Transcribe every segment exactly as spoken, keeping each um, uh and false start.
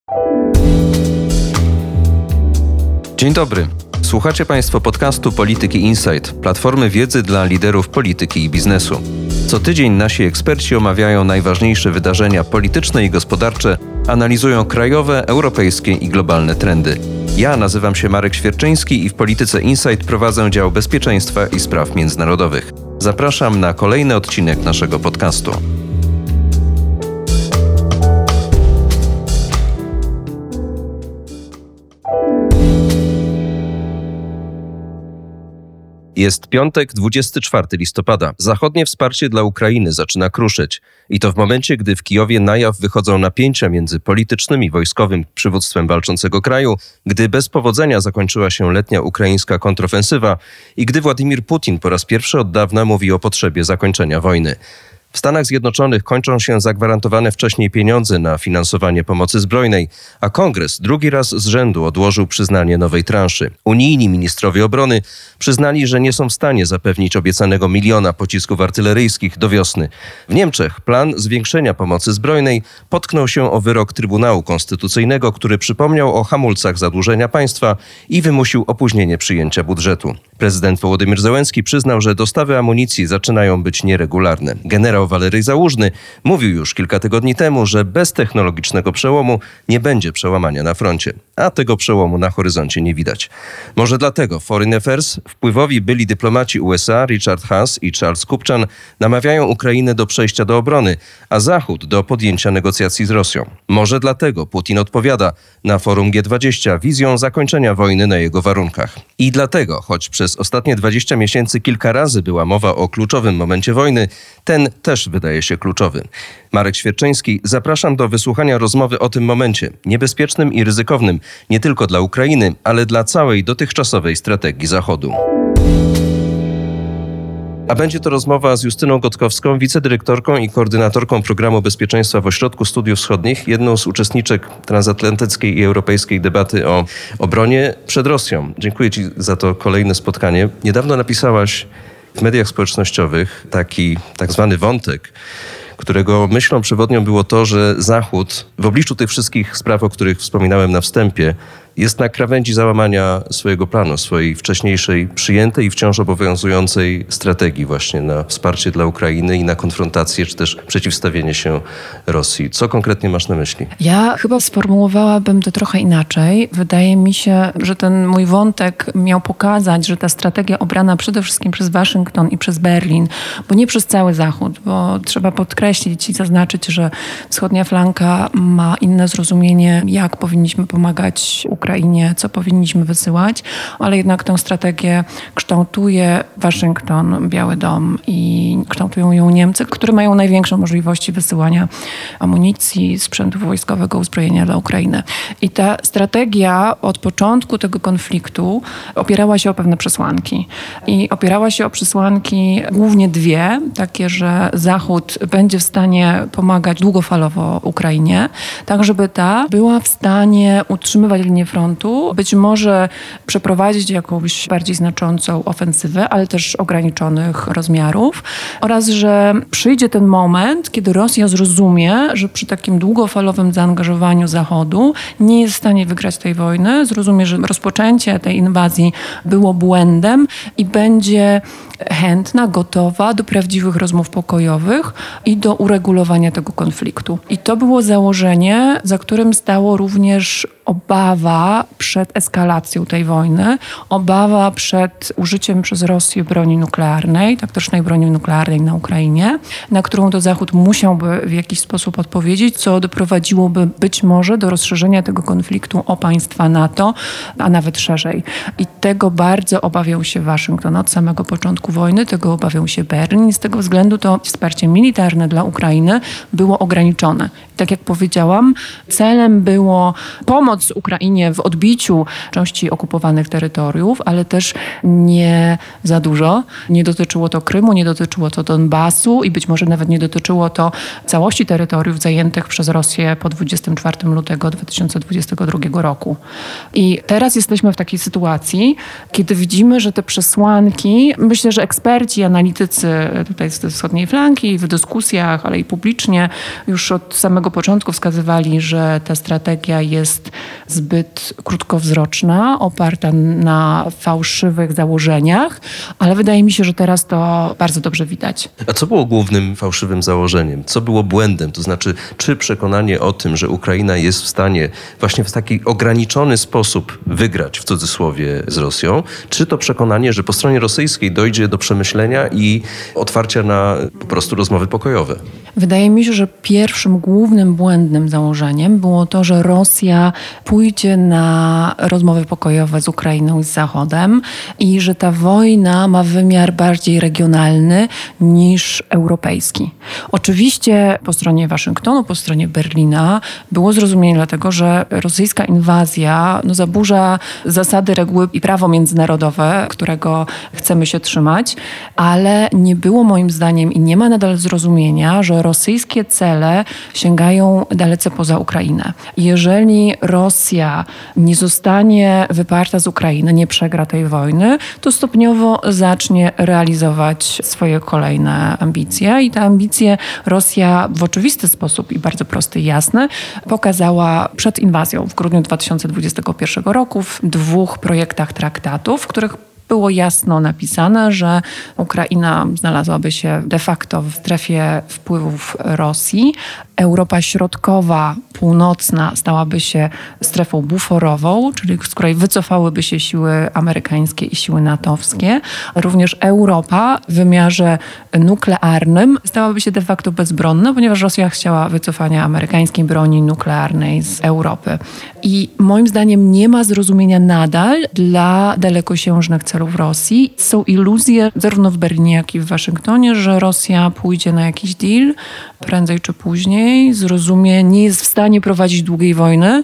Dzień dobry. Słuchacie Państwo podcastu Polityki Insight, platformy wiedzy dla liderów polityki i biznesu. Co tydzień nasi eksperci omawiają najważniejsze wydarzenia polityczne i gospodarcze, analizują krajowe, europejskie i globalne trendy. Ja nazywam się Marek Świerczyński i w Polityce Insight prowadzę dział bezpieczeństwa i spraw międzynarodowych. Zapraszam na kolejny odcinek naszego podcastu. Jest piątek, dwudziestego czwartego listopada. Zachodnie wsparcie dla Ukrainy zaczyna kruszyć. I to w momencie, gdy w Kijowie na jaw wychodzą napięcia między politycznym i wojskowym przywództwem walczącego kraju, gdy bez powodzenia zakończyła się letnia ukraińska kontrofensywa i gdy Władimir Putin po raz pierwszy od dawna mówi o potrzebie zakończenia wojny. W Stanach Zjednoczonych kończą się zagwarantowane wcześniej pieniądze na finansowanie pomocy zbrojnej, a Kongres drugi raz z rzędu odłożył przyznanie nowej transzy. Unijni ministrowie obrony przyznali, że nie są w stanie zapewnić obiecanego miliona pocisków artyleryjskich do wiosny. W Niemczech plan zwiększenia pomocy zbrojnej potknął się o wyrok Trybunału Konstytucyjnego, który przypomniał o hamulcach zadłużenia państwa i wymusił opóźnienie przyjęcia budżetu. Prezydent Wołodymyr Zełenski przyznał, że dostawy amunicji zaczynają być nieregularne. Generał Waleryj Załużny mówił już kilka tygodni temu, że bez technologicznego przełomu nie będzie przełamania na froncie, a tego przełomu na horyzoncie nie widać. Może dlatego Foreign Affairs, wpływowi byli dyplomaci U S A Richard Haass i Charles Kupchan namawiają Ukrainę do przejścia do obrony, a Zachód do podjęcia negocjacji z Rosją. Może dlatego Putin odpowiada na forum G dwadzieścia wizją zakończenia wojny na jego warunkach. I dlatego, choć przez ostatnie dwadzieścia miesięcy kilka razy była mowa o kluczowym momencie wojny, ten też wydaje się kluczowy. Marek Świerczyński, zapraszam do wysłuchania rozmowy o tym momencie, niebezpiecznym i ryzykownym, nie tylko dla Ukrainy, ale dla całej dotychczasowej strategii Zachodu. A będzie to rozmowa z Justyną Gotkowską, wicedyrektorką i koordynatorką Programu Bezpieczeństwa w Ośrodku Studiów Wschodnich, jedną z uczestniczek transatlantyckiej i europejskiej debaty o obronie przed Rosją. Dziękuję Ci za to kolejne spotkanie. Niedawno napisałaś w mediach społecznościowych taki tak zwany wątek, którego myślą przewodnią było to, że Zachód w obliczu tych wszystkich spraw, o których wspominałem na wstępie, jest na krawędzi załamania swojego planu, swojej wcześniejszej przyjętej i wciąż obowiązującej strategii właśnie na wsparcie dla Ukrainy i na konfrontację, czy też przeciwstawienie się Rosji. Co konkretnie masz na myśli? Ja chyba sformułowałabym to trochę inaczej. Wydaje mi się, że ten mój wątek miał pokazać, że ta strategia obrana przede wszystkim przez Waszyngton i przez Berlin, bo nie przez cały Zachód, bo trzeba podkreślić i zaznaczyć, że wschodnia flanka ma inne zrozumienie, jak powinniśmy pomagać Ukrainie, co powinniśmy wysyłać, ale jednak tę strategię kształtuje Waszyngton, Biały Dom i kształtują ją Niemcy, które mają największe możliwości wysyłania amunicji, sprzętu wojskowego, uzbrojenia dla Ukrainy. I ta strategia od początku tego konfliktu opierała się o pewne przesłanki. I opierała się o przesłanki głównie dwie, takie, że Zachód będzie w stanie pomagać długofalowo Ukrainie, tak żeby ta była w stanie utrzymywać linię frontu, być może przeprowadzić jakąś bardziej znaczącą ofensywę, ale też ograniczonych rozmiarów oraz, że przyjdzie ten moment, kiedy Rosja zrozumie, że przy takim długofalowym zaangażowaniu Zachodu nie jest w stanie wygrać tej wojny, zrozumie, że rozpoczęcie tej inwazji było błędem i będzie chętna, gotowa do prawdziwych rozmów pokojowych i do uregulowania tego konfliktu. I to było założenie, za którym stało również obawa przed eskalacją tej wojny, obawa przed użyciem przez Rosję broni nuklearnej, taktycznej broni nuklearnej na Ukrainie, na którą to Zachód musiałby w jakiś sposób odpowiedzieć, co doprowadziłoby być może do rozszerzenia tego konfliktu o państwa NATO, a nawet szerzej. I tego bardzo obawiał się Waszyngton od samego początku wojny, tego obawiał się Berlin i z tego względu to wsparcie militarne dla Ukrainy było ograniczone. Tak jak powiedziałam, celem było pomoc pomoc Ukrainie w odbiciu części okupowanych terytoriów, ale też nie za dużo. Nie dotyczyło to Krymu, nie dotyczyło to Donbasu i być może nawet nie dotyczyło to całości terytoriów zajętych przez Rosję po dwudziestego czwartego lutego dwa tysiące dwudziestego drugiego roku. I teraz jesteśmy w takiej sytuacji, kiedy widzimy, że te przesłanki, myślę, że eksperci, analitycy tutaj z wschodniej flanki w dyskusjach, ale i publicznie już od samego początku wskazywali, że ta strategia jest zbyt krótkowzroczna, oparta na fałszywych założeniach, ale wydaje mi się, że teraz to bardzo dobrze widać. A co było głównym fałszywym założeniem? Co było błędem? To znaczy, czy przekonanie o tym, że Ukraina jest w stanie właśnie w taki ograniczony sposób wygrać, w cudzysłowie, z Rosją, czy to przekonanie, że po stronie rosyjskiej dojdzie do przemyślenia i otwarcia na po prostu rozmowy pokojowe? Wydaje mi się, że pierwszym głównym błędnym założeniem było to, że Rosja pójdzie na rozmowy pokojowe z Ukrainą i z Zachodem i że ta wojna ma wymiar bardziej regionalny niż europejski. Oczywiście po stronie Waszyngtonu, po stronie Berlina było zrozumienie dlatego, że rosyjska inwazja no, zaburza zasady, reguły i prawo międzynarodowe, którego chcemy się trzymać, ale nie było moim zdaniem i nie ma nadal zrozumienia, że rosyjskie cele sięgają dalece poza Ukrainę. Jeżeli Rosja nie zostanie wyparta z Ukrainy, nie przegra tej wojny, to stopniowo zacznie realizować swoje kolejne ambicje i te ambicje Rosja w oczywisty sposób i bardzo prosty i jasny pokazała przed inwazją w grudniu dwa tysiące dwudziestego pierwszego roku w dwóch projektach traktatów, w których było jasno napisane, że Ukraina znalazłaby się de facto w strefie wpływów Rosji. Europa Środkowa, Północna stałaby się strefą buforową, czyli z której wycofałyby się siły amerykańskie i siły natowskie. Również Europa w wymiarze nuklearnym stałaby się de facto bezbronna, ponieważ Rosja chciała wycofania amerykańskiej broni nuklearnej z Europy. I moim zdaniem nie ma zrozumienia nadal dla dalekosiężnych celów Rosji. Są iluzje zarówno w Berlinie, jak i w Waszyngtonie, że Rosja pójdzie na jakiś deal prędzej czy później, zrozumie, nie jest w stanie prowadzić długiej wojny,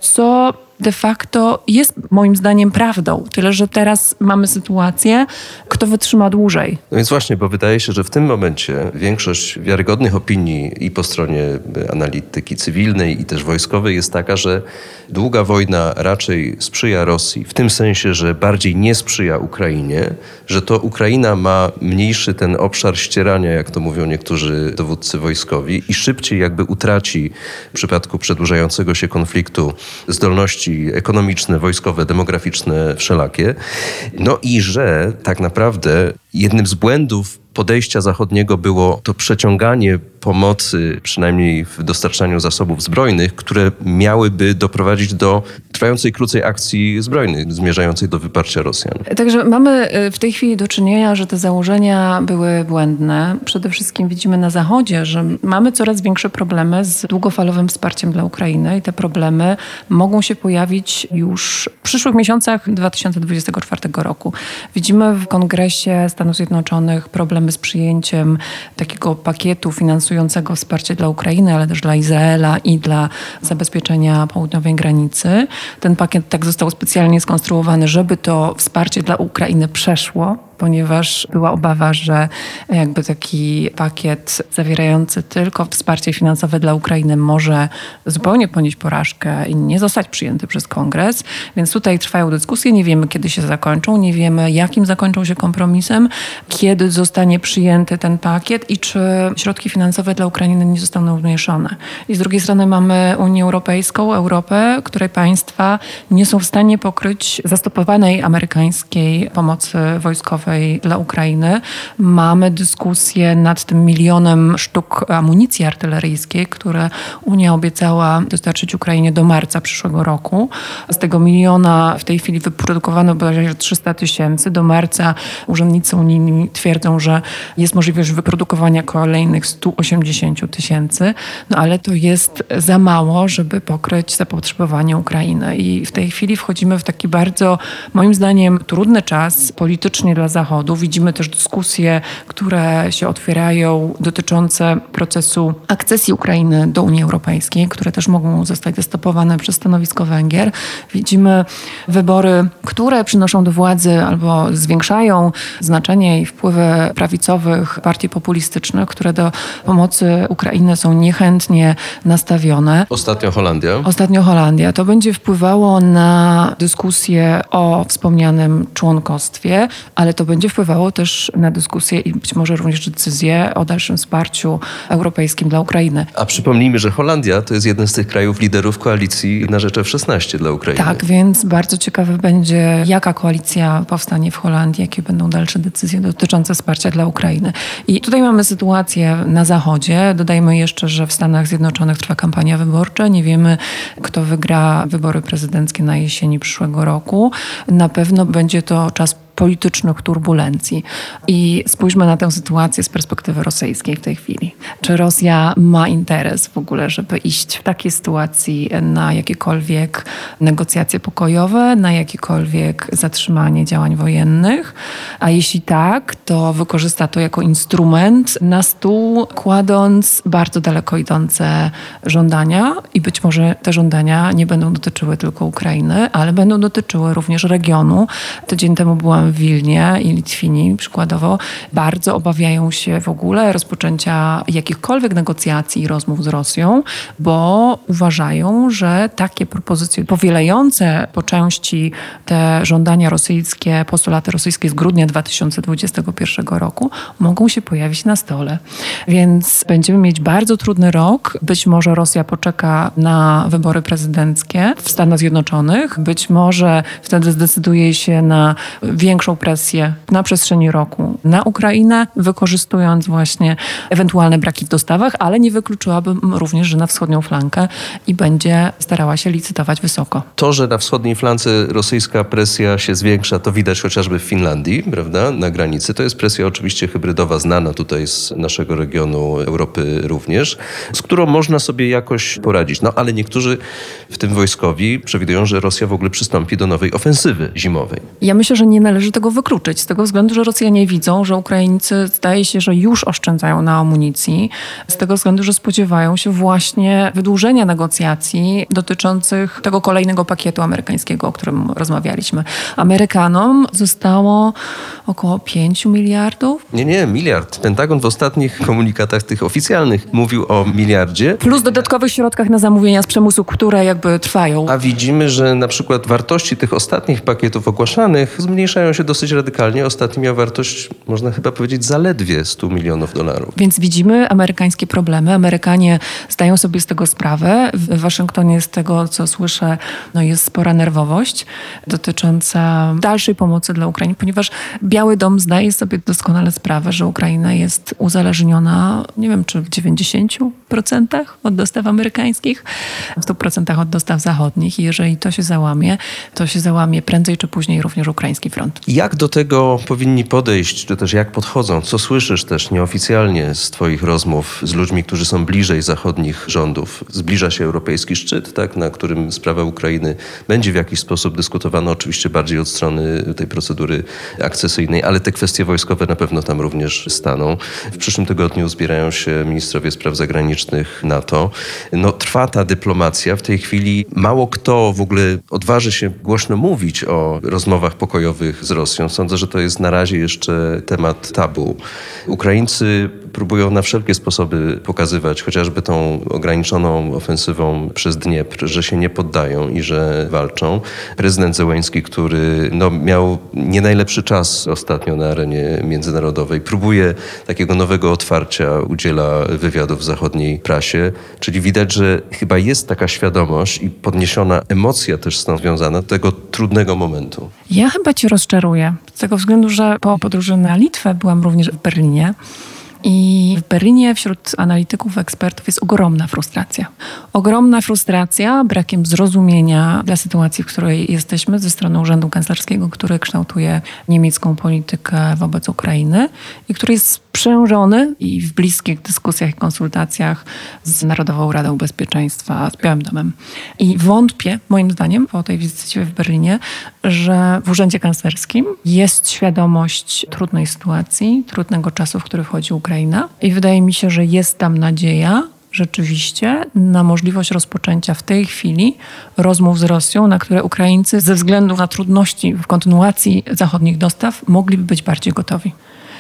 co de facto jest moim zdaniem prawdą. Tyle, że teraz mamy sytuację, kto wytrzyma dłużej. No więc właśnie, bo wydaje się, że w tym momencie większość wiarygodnych opinii i po stronie analityki cywilnej i też wojskowej jest taka, że długa wojna raczej sprzyja Rosji, w tym sensie, że bardziej nie sprzyja Ukrainie, że to Ukraina ma mniejszy ten obszar ścierania, jak to mówią niektórzy dowódcy wojskowi i szybciej jakby utraci w przypadku przedłużającego się konfliktu zdolności ekonomiczne, wojskowe, demograficzne, wszelakie. No i że tak naprawdę jednym z błędów podejścia zachodniego było to przeciąganie pomocy, przynajmniej w dostarczaniu zasobów zbrojnych, które miałyby doprowadzić do trwającej krócej akcji zbrojnej, zmierzającej do wyparcia Rosjan. Także mamy w tej chwili do czynienia, że te założenia były błędne. Przede wszystkim widzimy na Zachodzie, że mamy coraz większe problemy z długofalowym wsparciem dla Ukrainy i te problemy mogą się pojawić już w przyszłych miesiącach dwa tysiące dwudziestego czwartego roku. Widzimy w Kongresie Stanów Zjednoczonych problemy z przyjęciem takiego pakietu finansującego wsparcie dla Ukrainy, ale też dla Izraela i dla zabezpieczenia południowej granicy. Ten pakiet tak został specjalnie skonstruowany, żeby to wsparcie dla Ukrainy przeszło, ponieważ była obawa, że jakby taki pakiet zawierający tylko wsparcie finansowe dla Ukrainy może zupełnie ponieść porażkę i nie zostać przyjęty przez Kongres. Więc tutaj trwają dyskusje, nie wiemy kiedy się zakończą, nie wiemy jakim zakończą się kompromisem, kiedy zostanie przyjęty ten pakiet i czy środki finansowe dla Ukrainy nie zostaną zmniejszone. I z drugiej strony mamy Unię Europejską, Europę, której państwa nie są w stanie pokryć zastopowanej amerykańskiej pomocy wojskowej dla Ukrainy. Mamy dyskusję nad tym milionem sztuk amunicji artyleryjskiej, które Unia obiecała dostarczyć Ukrainie do marca przyszłego roku. Z tego miliona w tej chwili wyprodukowano bodajże trzysta tysięcy. Do marca urzędnicy unijni twierdzą, że jest możliwość wyprodukowania kolejnych stu osiemdziesięciu tysięcy. No ale to jest za mało, żeby pokryć zapotrzebowanie Ukrainy. I w tej chwili wchodzimy w taki bardzo, moim zdaniem, trudny czas politycznie dla Zachodu. Widzimy też dyskusje, które się otwierają dotyczące procesu akcesji Ukrainy do Unii Europejskiej, które też mogą zostać zastopowane przez stanowisko Węgier. Widzimy wybory, które przynoszą do władzy albo zwiększają znaczenie i wpływy prawicowych partii populistycznych, które do pomocy Ukrainy są niechętnie nastawione. Ostatnio Holandia. Ostatnio Holandia. To będzie wpływało na dyskusję o wspomnianym członkostwie, ale to będzie wpływało też na dyskusję i być może również decyzję o dalszym wsparciu europejskim dla Ukrainy. A przypomnijmy, że Holandia to jest jeden z tych krajów liderów koalicji na rzecz F szesnaście dla Ukrainy. Tak, więc bardzo ciekawe będzie, jaka koalicja powstanie w Holandii, jakie będą dalsze decyzje dotyczące wsparcia dla Ukrainy. I tutaj mamy sytuację na Zachodzie. Dodajmy jeszcze, że w Stanach Zjednoczonych trwa kampania wyborcza. Nie wiemy, kto wygra wybory prezydenckie na jesieni przyszłego roku. Na pewno będzie to czas politycznych turbulencji. I spójrzmy na tę sytuację z perspektywy rosyjskiej w tej chwili. Czy Rosja ma interes w ogóle, żeby iść w takiej sytuacji na jakiekolwiek negocjacje pokojowe, na jakiekolwiek zatrzymanie działań wojennych? A jeśli tak, to wykorzysta to jako instrument na stół, kładąc bardzo daleko idące żądania i być może te żądania nie będą dotyczyły tylko Ukrainy, ale będą dotyczyły również regionu. Tydzień temu byłam w Wilnie i Litwini przykładowo bardzo obawiają się w ogóle rozpoczęcia jakichkolwiek negocjacji i rozmów z Rosją, bo uważają, że takie propozycje powielające po części te żądania rosyjskie, postulaty rosyjskie z grudnia dwa tysiące dwudziestego pierwszego roku mogą się pojawić na stole. Więc będziemy mieć bardzo trudny rok. Być może Rosja poczeka na wybory prezydenckie w Stanach Zjednoczonych. Być może wtedy zdecyduje się na większą presję na przestrzeni roku na Ukrainę, wykorzystując właśnie ewentualne braki w dostawach, ale nie wykluczyłabym również, że na wschodnią flankę i będzie starała się licytować wysoko. To, że na wschodniej flance rosyjska presja się zwiększa, to widać chociażby w Finlandii, prawda, na granicy. To jest presja oczywiście hybrydowa, znana tutaj z naszego regionu Europy również, z którą można sobie jakoś poradzić. No ale niektórzy, w tym wojskowi, przewidują, że Rosja w ogóle przystąpi do nowej ofensywy zimowej. Ja myślę, że nie należy tego wykluczyć, z tego względu, że Rosjanie widzą, że Ukraińcy zdaje się, że już oszczędzają na amunicji, z tego względu, że spodziewają się właśnie wydłużenia negocjacji dotyczących tego kolejnego pakietu amerykańskiego, o którym rozmawialiśmy. Amerykanom zostało około pięciu miliardów. Nie, nie, miliard. Pentagon w ostatnich komunikatach tych oficjalnych mówił o miliardzie. Plus dodatkowych środkach na zamówienia z przemysłu, które jakby trwają. A widzimy, że na przykład wartości tych ostatnich pakietów ogłaszanych zmniejszają się dosyć radykalnie. Ostatni miał wartość, można chyba powiedzieć, zaledwie stu milionów dolarów. Więc widzimy amerykańskie problemy. Amerykanie zdają sobie z tego sprawę. W Waszyngtonie z tego, co słyszę, no jest spora nerwowość dotycząca dalszej pomocy dla Ukrainy, ponieważ Biały Dom zdaje sobie doskonale sprawę, że Ukraina jest uzależniona, nie wiem, czy w dziewięćdziesięciu procentach od dostaw amerykańskich, w stu procentach od dostaw zachodnich. I jeżeli to się załamie, to się załamie prędzej czy później również ukraiński front. Jak do tego powinni podejść, czy też jak podchodzą? Co słyszysz też nieoficjalnie z twoich rozmów z ludźmi, którzy są bliżej zachodnich rządów? Zbliża się europejski szczyt, tak, na którym sprawa Ukrainy będzie w jakiś sposób dyskutowana, oczywiście bardziej od strony tej procedury akcesyjnej, ale te kwestie wojskowe na pewno tam również staną. W przyszłym tygodniu zbierają się ministrowie spraw zagranicznych NATO. No, trwa ta dyplomacja. W tej chwili mało kto w ogóle odważy się głośno mówić o rozmowach pokojowych z Rosją. Sądzę, że to jest na razie jeszcze temat tabu. Ukraińcy próbują na wszelkie sposoby pokazywać, chociażby tą ograniczoną ofensywą przez Dniepr, że się nie poddają i że walczą. Prezydent Zełenski, który no, miał nie najlepszy czas ostatnio na arenie międzynarodowej, próbuje takiego nowego otwarcia, udziela wywiadów w zachodniej prasie, czyli widać, że chyba jest taka świadomość i podniesiona emocja też z tą związana do tego trudnego momentu. Ja chyba cię rozczaruję, z tego względu, że po podróży na Litwę byłam również w Berlinie. I w Berlinie wśród analityków, ekspertów jest ogromna frustracja. Ogromna frustracja brakiem zrozumienia dla sytuacji, w której jesteśmy ze strony Urzędu Kanclerskiego, który kształtuje niemiecką politykę wobec Ukrainy i który jest sprzężony i w bliskich dyskusjach i konsultacjach z Narodową Radą Bezpieczeństwa, z Białym Domem. I wątpię, moim zdaniem, po tej wizycie w Berlinie, że w Urzędzie Kanclerskim jest świadomość trudnej sytuacji, trudnego czasu, w który wchodzi Ukraina. I wydaje mi się, że jest tam nadzieja rzeczywiście na możliwość rozpoczęcia w tej chwili rozmów z Rosją, na które Ukraińcy ze względu na trudności w kontynuacji zachodnich dostaw mogliby być bardziej gotowi.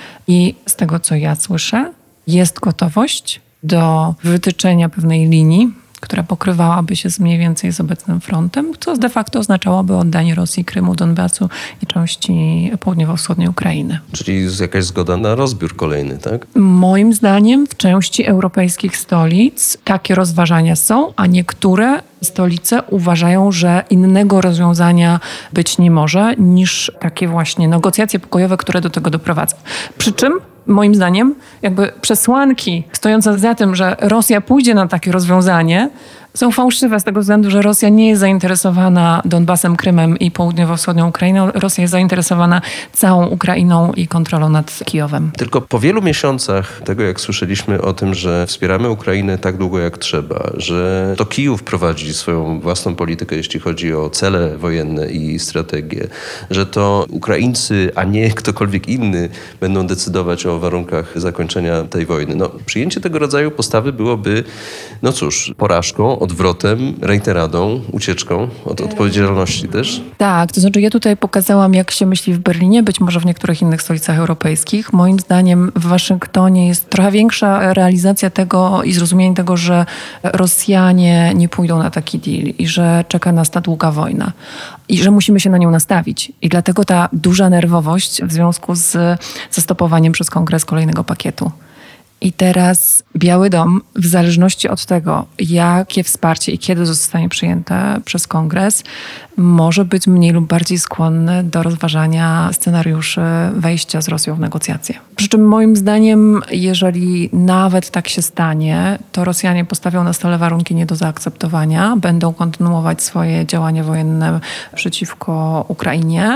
I z tego, co ja słyszę, jest gotowość do wytyczenia pewnej linii, która pokrywałaby się z mniej więcej z obecnym frontem, co de facto oznaczałoby oddanie Rosji Krymu, Donbasu i części południowo-wschodniej Ukrainy. Czyli jest jakaś zgoda na rozbiór kolejny, tak? Moim zdaniem w części europejskich stolic takie rozważania są, a niektóre stolice uważają, że innego rozwiązania być nie może niż takie właśnie negocjacje pokojowe, które do tego doprowadzą. Przy czym moim zdaniem jakby przesłanki stojące za tym, że Rosja pójdzie na takie rozwiązanie, są fałszywe z tego względu, że Rosja nie jest zainteresowana Donbasem, Krymem i południowo-wschodnią Ukrainą. Rosja jest zainteresowana całą Ukrainą i kontrolą nad Kijowem. Tylko po wielu miesiącach tego, jak słyszeliśmy o tym, że wspieramy Ukrainę tak długo jak trzeba, że to Kijów prowadzi swoją własną politykę, jeśli chodzi o cele wojenne i strategię, że to Ukraińcy, a nie ktokolwiek inny będą decydować o warunkach zakończenia tej wojny. No, przyjęcie tego rodzaju postawy byłoby, no cóż, porażką, odwrotem, reiteradą, ucieczką od odpowiedzialności też? Tak, to znaczy ja tutaj pokazałam, jak się myśli w Berlinie, być może w niektórych innych stolicach europejskich. Moim zdaniem w Waszyngtonie jest trochę większa realizacja tego i zrozumienie tego, że Rosjanie nie pójdą na taki deal i że czeka nas ta długa wojna i że musimy się na nią nastawić. I dlatego ta duża nerwowość w związku z zastopowaniem przez Kongres kolejnego pakietu. I teraz Biały Dom, w zależności od tego, jakie wsparcie i kiedy zostanie przyjęte przez Kongres, może być mniej lub bardziej skłonny do rozważania scenariuszy wejścia z Rosją w negocjacje. Przy czym moim zdaniem, jeżeli nawet tak się stanie, to Rosjanie postawią na stole warunki nie do zaakceptowania, będą kontynuować swoje działania wojenne przeciwko Ukrainie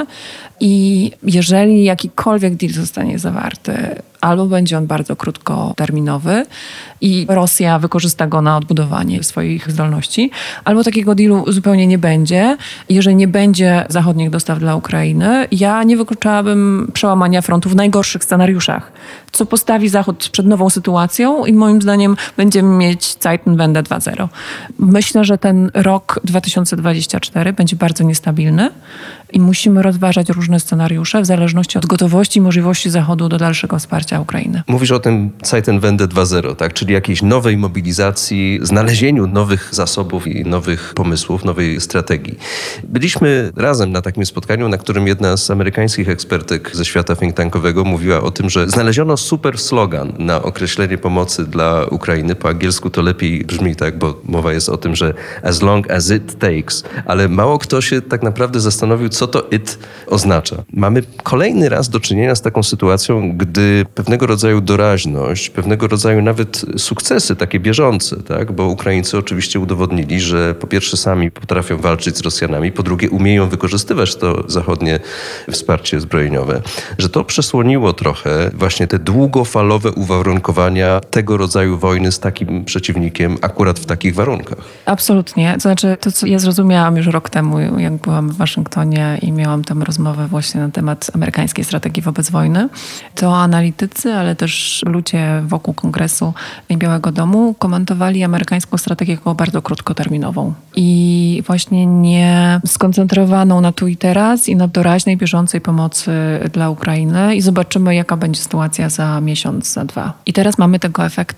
i jeżeli jakikolwiek deal zostanie zawarty, albo będzie on bardzo krótkoterminowy i Rosja wykorzysta go na odbudowanie swoich zdolności, albo takiego dealu zupełnie nie będzie. Jeżeli nie będzie zachodnich dostaw dla Ukrainy, ja nie wykluczałabym przełamania frontu w najgorszych scenariuszach, co postawi Zachód przed nową sytuacją i moim zdaniem będziemy mieć Zeitenwende dwa zero. Myślę, że ten rok dwa tysiące dwudziesty czwarty będzie bardzo niestabilny i musimy rozważać różne scenariusze w zależności od gotowości i możliwości Zachodu do dalszego wsparcia Ukrainy. Mówisz o tym Zeitenwende dwa zero, tak? Czyli jakiejś nowej mobilizacji, znalezieniu nowych zasobów i nowych pomysłów, nowej strategii. Byliśmy razem na takim spotkaniu, na którym jedna z amerykańskich ekspertek ze świata think tankowego mówiła o tym, że znaleziono super slogan na określenie pomocy dla Ukrainy. Po angielsku to lepiej brzmi, tak, bo mowa jest o tym, że as long as it takes, ale mało kto się tak naprawdę zastanowił, co to it oznacza. Mamy kolejny raz do czynienia z taką sytuacją, gdy pewnego rodzaju doraźność, pewnego rodzaju nawet sukcesy takie bieżące, tak, bo Ukraińcy oczywiście udowodnili, że po pierwsze sami potrafią walczyć z Rosjanami, po drugie umieją wykorzystywać to zachodnie wsparcie zbrojeniowe, że to przesłoniło trochę właśnie te długofalowe uwarunkowania tego rodzaju wojny z takim przeciwnikiem akurat w takich warunkach. Absolutnie. To znaczy to, co ja zrozumiałam już rok temu, jak byłam w Waszyngtonie i miałam tam rozmowę właśnie na temat amerykańskiej strategii wobec wojny, to analitycy, ale też ludzie wokół Kongresu i Białego Domu komentowali amerykańską strategię jako bardzo krótkoterminową i właśnie nie skoncentrowaną na tu i teraz i na doraźnej, bieżącej pomocy dla Ukrainy i zobaczymy, jaka będzie sytuacja za miesiąc, za dwa. I teraz mamy tego efekty.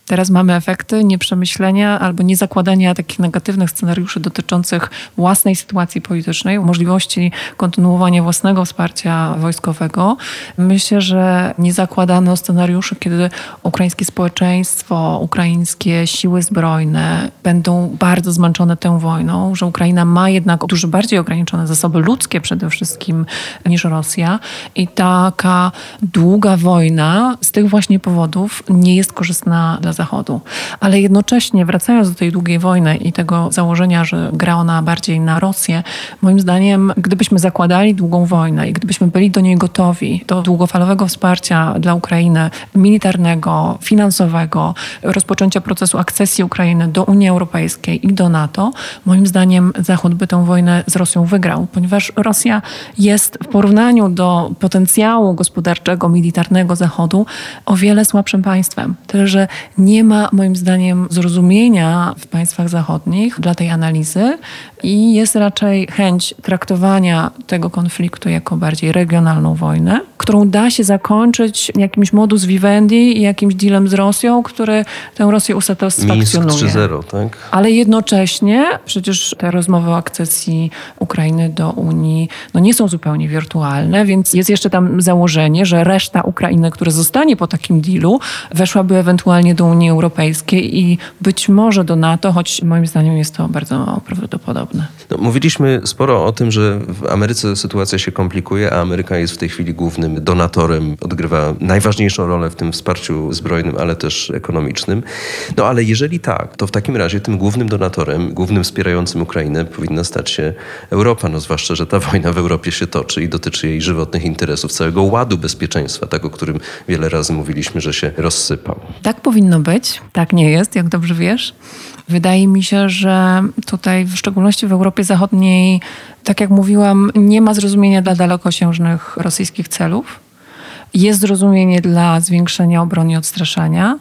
Teraz mamy efekty nieprzemyślenia albo niezakładania takich negatywnych scenariuszy dotyczących własnej sytuacji politycznej, możliwości kontynuowania własnego wsparcia wojskowego. Myślę, że nie zakładano scenariuszy, kiedy ukraińskie społeczeństwo, ukraińskie siły zbrojne będą bardzo zmęczone tą wojną, że Ukraina ma jednak dużo bardziej ograniczone zasoby ludzkie przede wszystkim niż Rosja i taka długa wojna z tych właśnie powodów nie jest korzystna dla Zachodu. Ale jednocześnie wracając do tej długiej wojny i tego założenia, że gra ona bardziej na Rosję, moim zdaniem, gdybyśmy zakładali długą wojnę i gdybyśmy byli do niej gotowi, do długofalowego wsparcia dla Ukrainy, militarnego, finansowego, rozpoczęcia procesu akcesji Ukrainy do Unii Europejskiej i do NATO, moim zdaniem Zachód by tę wojnę z Rosją wygrał, ponieważ Rosja jest w porównaniu do potencjału gospodarczego, militarnego Zachodu o wiele słabszym państwem. Tyle, że nie ma moim zdaniem zrozumienia w państwach zachodnich dla tej analizy i jest raczej chęć traktowania tego konfliktu jako bardziej regionalną wojnę, którą da się zakończyć jakimś modus vivendi i jakimś dealem z Rosją, który tę Rosję usatysfakcjonuje. Mińsk trzy zero, tak? Ale jednocześnie przecież te rozmowy o akcesji Ukrainy do Unii no nie są zupełnie wirtualne, więc jest jeszcze tam założenie, że reszta Ukrainy, która zostanie po takim dealu, weszłaby ewentualnie do Unii Europejskiej i być może do NATO, choć moim zdaniem jest to bardzo prawdopodobne. No, mówiliśmy sporo o tym, że w Ameryce sytuacja się komplikuje, a Ameryka jest w tej chwili głównym donatorem, odgrywa najważniejszą rolę w tym wsparciu zbrojnym, ale też ekonomicznym. No ale jeżeli tak, to w takim razie tym głównym donatorem, głównym wspierającym Ukrainę powinna stać się Europa, no zwłaszcza, że ta wojna w Europie się toczy i dotyczy jej żywotnych interesów, całego ładu bezpieczeństwa, tak o którym wiele razy mówiliśmy, że się rozsypał. Tak powinno być, tak nie jest, jak dobrze wiesz. Wydaje mi się, że tutaj, w szczególności w Europie Zachodniej, tak jak mówiłam, nie ma zrozumienia dla dalekosiężnych rosyjskich celów. Jest zrozumienie dla zwiększenia obrony i odstraszania,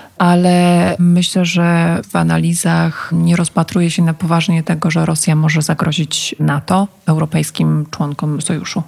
ale myślę, że w analizach nie rozpatruje się na poważnie tego, że Rosja może zagrozić NATO, europejskim członkom sojuszu.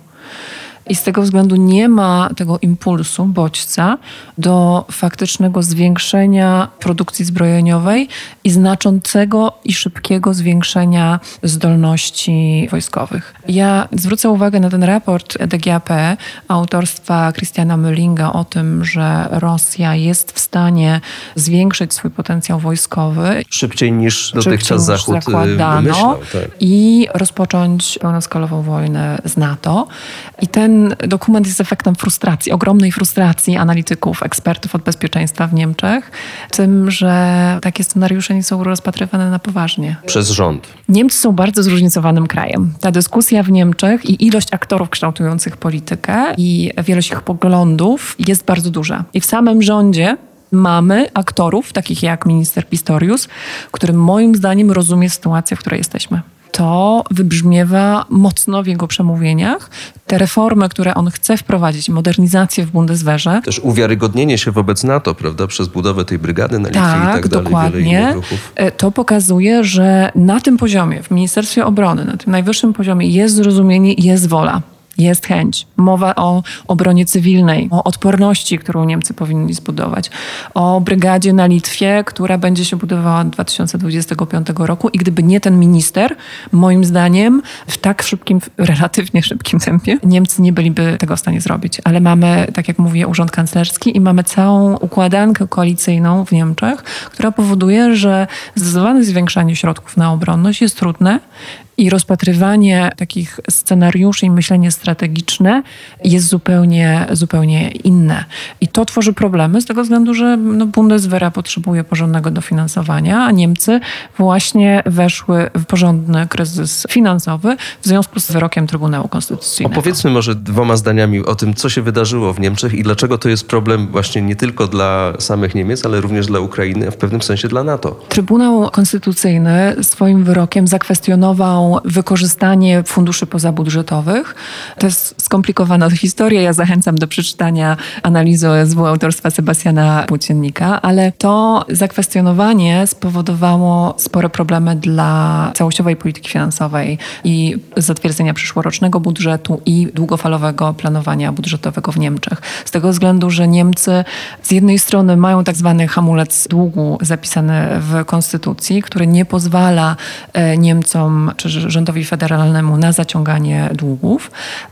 I z tego względu nie ma tego impulsu, bodźca do faktycznego zwiększenia produkcji zbrojeniowej i znaczącego i szybkiego zwiększenia zdolności wojskowych. Ja zwrócę uwagę na ten raport D G A P autorstwa Christiana Möllinga o tym, że Rosja jest w stanie zwiększyć swój potencjał wojskowy. Szybciej niż dotychczas Zachód myślał. Tak. I rozpocząć pełnoskalową wojnę z NATO. I ten Ten dokument jest efektem frustracji, ogromnej frustracji analityków, ekspertów od bezpieczeństwa w Niemczech, tym, że takie scenariusze nie są rozpatrywane na poważnie. Przez rząd. Niemcy są bardzo zróżnicowanym krajem. Ta dyskusja w Niemczech i ilość aktorów kształtujących politykę i wielość ich poglądów jest bardzo duża. I w samym rządzie mamy aktorów, takich jak minister Pistorius, który moim zdaniem rozumie sytuację, w której jesteśmy. To wybrzmiewa mocno w jego przemówieniach. Te reformy, które on chce wprowadzić, modernizację w Bundeswehrze. Też uwiarygodnienie się wobec NATO, prawda, przez budowę tej brygady na Litwie tak, i tak dalej. Dokładnie. Wiele innych ruchów. To pokazuje, że na tym poziomie, w Ministerstwie Obrony, na tym najwyższym poziomie jest zrozumienie i jest wola. Jest chęć. Mowa o obronie cywilnej, o odporności, którą Niemcy powinni zbudować, o brygadzie na Litwie, która będzie się budowała od dwa tysiące dwudziestego piątego roku i gdyby nie ten minister, moim zdaniem w tak szybkim, relatywnie szybkim tempie, Niemcy nie byliby tego w stanie zrobić. Ale mamy, tak jak mówię, urząd kanclerski i mamy całą układankę koalicyjną w Niemczech, która powoduje, że zdecydowane zwiększanie środków na obronność jest trudne. I rozpatrywanie takich scenariuszy i myślenie strategiczne jest zupełnie, zupełnie inne. I to tworzy problemy z tego względu, że no, Bundeswehra potrzebuje porządnego dofinansowania, a Niemcy właśnie weszły w porządny kryzys finansowy w związku z wyrokiem Trybunału Konstytucyjnego. Opowiedzmy może dwoma zdaniami o tym, co się wydarzyło w Niemczech i dlaczego to jest problem właśnie nie tylko dla samych Niemiec, ale również dla Ukrainy, a w pewnym sensie dla NATO. Trybunał Konstytucyjny swoim wyrokiem zakwestionował przewidują wykorzystanie funduszy pozabudżetowych. To jest skomplikowana historia. Ja zachęcam do przeczytania analizy O S W autorstwa Sebastiana Płóciennika, ale to zakwestionowanie spowodowało spore problemy dla całościowej polityki finansowej i zatwierdzenia przyszłorocznego budżetu i długofalowego planowania budżetowego w Niemczech. Z tego względu, że Niemcy z jednej strony mają tak zwany hamulec długu zapisany w konstytucji, który nie pozwala Niemcom czy rządowi federalnemu na zaciąganie długów,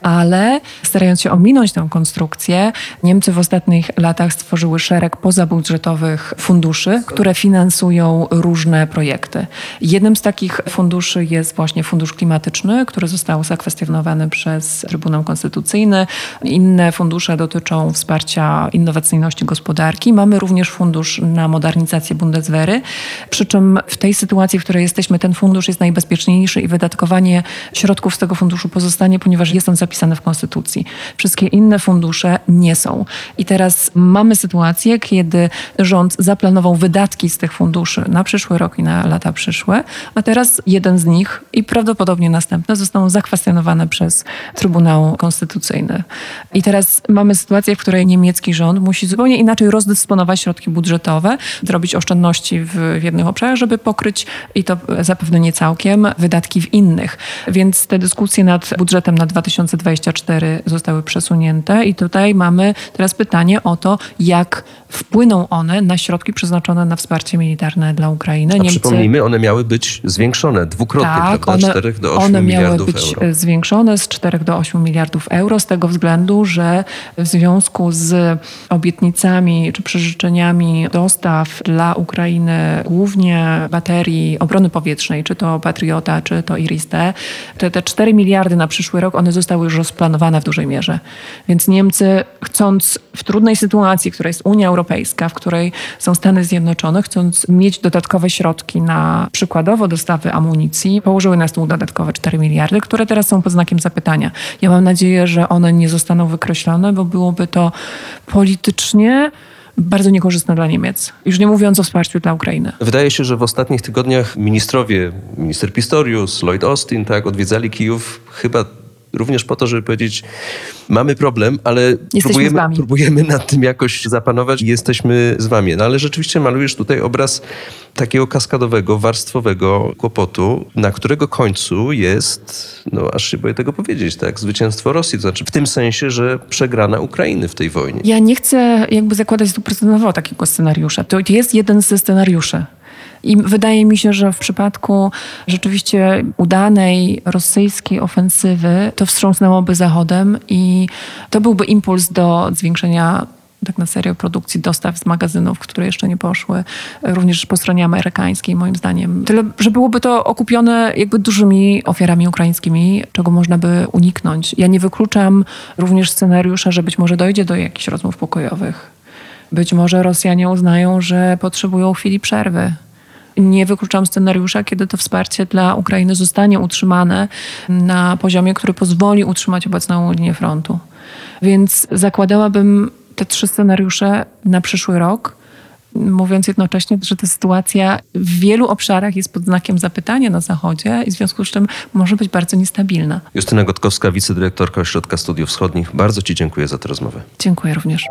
ale starając się ominąć tę konstrukcję, Niemcy w ostatnich latach stworzyły szereg pozabudżetowych funduszy, które finansują różne projekty. Jednym z takich funduszy jest właśnie Fundusz Klimatyczny, który został zakwestionowany przez Trybunał Konstytucyjny. Inne fundusze dotyczą wsparcia innowacyjności gospodarki. Mamy również fundusz na modernizację Bundeswehry, przy czym w tej sytuacji, w której jesteśmy, ten fundusz jest najbezpieczniejszy i wydatkowanie środków z tego funduszu pozostanie, ponieważ jest on zapisany w Konstytucji. Wszystkie inne fundusze nie są. I teraz mamy sytuację, kiedy rząd zaplanował wydatki z tych funduszy na przyszły rok i na lata przyszłe, a teraz jeden z nich i prawdopodobnie następne zostaną zakwestionowane przez Trybunał Konstytucyjny. I teraz mamy sytuację, w której niemiecki rząd musi zupełnie inaczej rozdysponować środki budżetowe, zrobić oszczędności w, w jednych obszarach, żeby pokryć, i to zapewne nie całkiem, wydatki w innych. Więc te dyskusje nad budżetem na dwa tysiące dwudziesty czwarty zostały przesunięte i tutaj mamy teraz pytanie o to, jak wpłyną one na środki przeznaczone na wsparcie militarne dla Ukrainy. A Niemcy... przypomnijmy, one miały być zwiększone dwukrotnie, tak, prawda? One, czterech do ośmiu one miliardów miały być euro. zwiększone z czterech do ośmiu miliardów euro z tego względu, że w związku z obietnicami czy przyrzeczeniami dostaw dla Ukrainy głównie baterii obrony powietrznej, czy to Patriota, czy to Iris-T, te, te cztery miliardy na przyszły rok, one zostały już rozplanowane w dużej mierze. Więc Niemcy, chcąc w trudnej sytuacji, która jest Unia Europejska, w której są Stany Zjednoczone, chcąc mieć dodatkowe środki na przykładowo dostawy amunicji, położyły na stół dodatkowe cztery miliardy, które teraz są pod znakiem zapytania. Ja mam nadzieję, że one nie zostaną wykreślone, bo byłoby to politycznie bardzo niekorzystne dla Niemiec. Już nie mówiąc o wsparciu dla Ukrainy. Wydaje się, że w ostatnich tygodniach ministrowie, minister Pistorius, Lloyd Austin, tak, odwiedzali Kijów chyba również po to, żeby powiedzieć, mamy problem, ale próbujemy, próbujemy nad tym jakoś zapanować i jesteśmy z wami. No ale rzeczywiście malujesz tutaj obraz takiego kaskadowego, warstwowego kłopotu, na którego końcu jest, no aż się boję tego powiedzieć, tak, zwycięstwo Rosji. To znaczy w tym sensie, że przegrana Ukrainy w tej wojnie. Ja nie chcę jakby zakładać stuprocentowo takiego scenariusza. To jest jeden ze scenariuszy. I wydaje mi się, że w przypadku rzeczywiście udanej rosyjskiej ofensywy to wstrząsnęłoby Zachodem i to byłby impuls do zwiększenia tak na serio produkcji dostaw z magazynów, które jeszcze nie poszły, również po stronie amerykańskiej moim zdaniem. Tyle, że byłoby to okupione jakby dużymi ofiarami ukraińskimi, czego można by uniknąć. Ja nie wykluczam również scenariusza, że być może dojdzie do jakichś rozmów pokojowych. Być może Rosjanie uznają, że potrzebują chwili przerwy. Nie wykluczam scenariusza, kiedy to wsparcie dla Ukrainy zostanie utrzymane na poziomie, który pozwoli utrzymać obecną linię frontu. Więc zakładałabym te trzy scenariusze na przyszły rok, mówiąc jednocześnie, że ta sytuacja w wielu obszarach jest pod znakiem zapytania na Zachodzie i w związku z czym może być bardzo niestabilna. Justyna Gotkowska, wicedyrektorka Ośrodka Studiów Wschodnich. Bardzo ci dziękuję za tę rozmowę. Dziękuję również.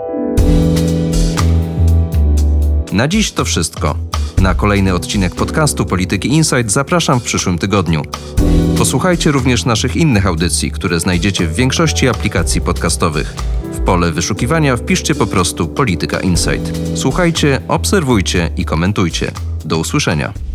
Na dziś to wszystko. Na kolejny odcinek podcastu Polityki Insight zapraszam w przyszłym tygodniu. Posłuchajcie również naszych innych audycji, które znajdziecie w większości aplikacji podcastowych. W pole wyszukiwania wpiszcie po prostu Polityka Insight. Słuchajcie, obserwujcie i komentujcie. Do usłyszenia.